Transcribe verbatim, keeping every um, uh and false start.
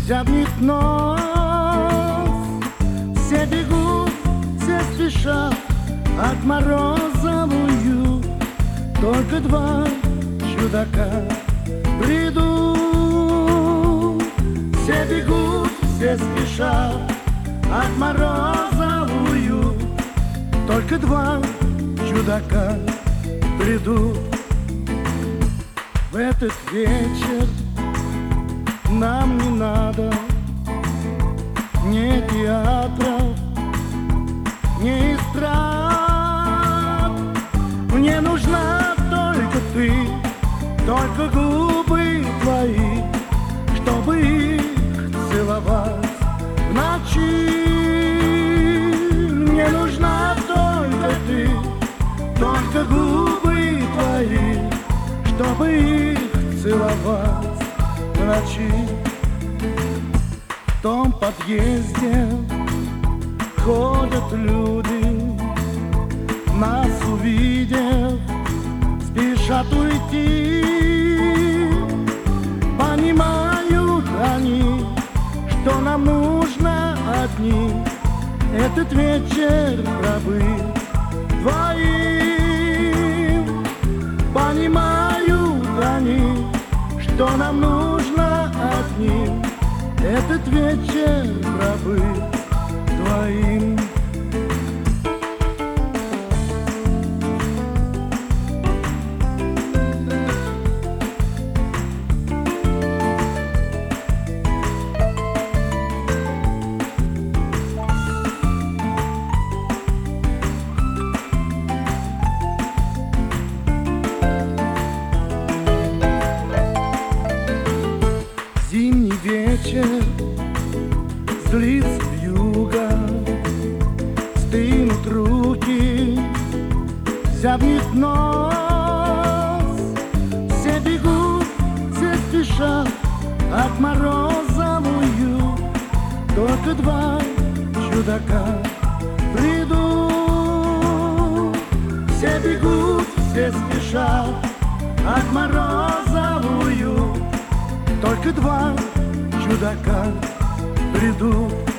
зябнет нос. Все бегут, все спешат от морозовую, только два чудака бредут. Все бегут, все спешат от морозовую, только два чудака бредут. В этот вечер нам не надо ни театров, ни эстрад. Мне нужна только ты, только губы твои, чтобы их целовать в ночи. Мне нужна только ты, только губы твои, чтобы их целовать в ночи. В том подъезде ходят люди, нас увидев, спешат уйти. Понимают они, что нам нужно одни этот вечер пробыть двоим. Понимают они, что нам нужно одним этот вечер пробыть двоим. Зимний вечер, злится вьюга, стынут руки, зябнет нос. Все бегут, все спешат от морозовую, только два чудака бредут. Все бегут, все спешат от морозовую, только два чудака бредут.